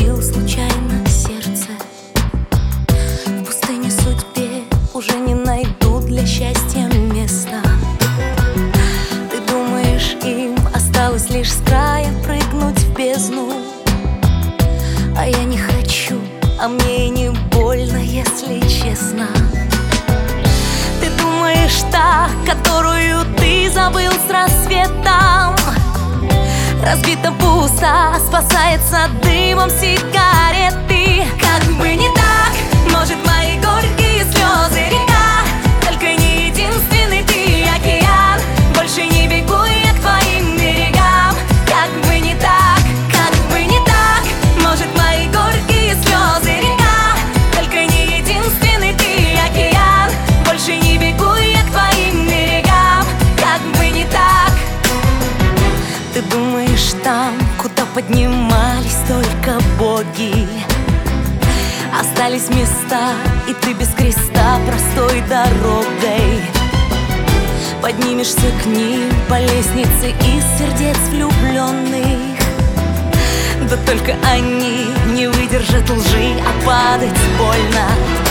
разбил случайно сердце. В пустыне судьбе уже не найду для счастья места. Ты думаешь, им осталось лишь с края прыгнуть в бездну, а я не хочу, а мне и не больно, если честно. Ты думаешь, та, которую ты забыл с рассветом, разбита, пусто, спасается дымом сигареты. Как бы не так, может, мои горькие слезы река, только не единственный ты океан. Больше не бегу я к твоим берегам. Как бы не так, как бы не так, может, мои горькие слезы река, только не единственный ты океан. Больше не бегу я к твоим берегам. Как бы не так. Ты думаешь, там, куда поднимались только боги, остались места, и ты без креста простой дорогой поднимешься к ним по лестнице из сердец влюбленных. Да только они не выдержат лжи, а падать больно.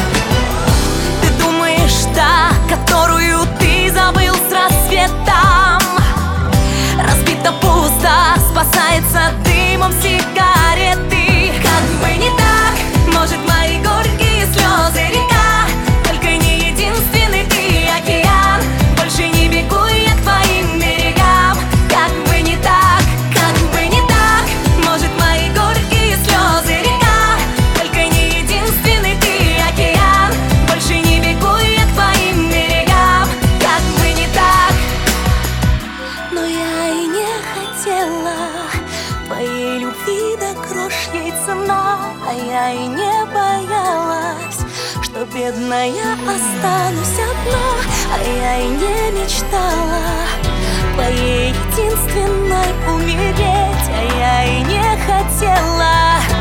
Ты думаешь, та, которую ты забыл с рассветом, разбита, пусто, спасается дымом сигареты. Как бы не так, может, мои горькие слезы река, только не единственный ты океан. Больше не бегу я к твоим берегам. Как бы не так, как бы не так, может, мои горькие слезы река, только не единственный ты океан. Больше не бегу я к твоим берегам. Как бы не так. Но я и не хотела твоей любви, да грош ей цена. А я и не боялась, что бедная останусь одна. А я и не мечтала твоей единственной умереть. А я и не хотела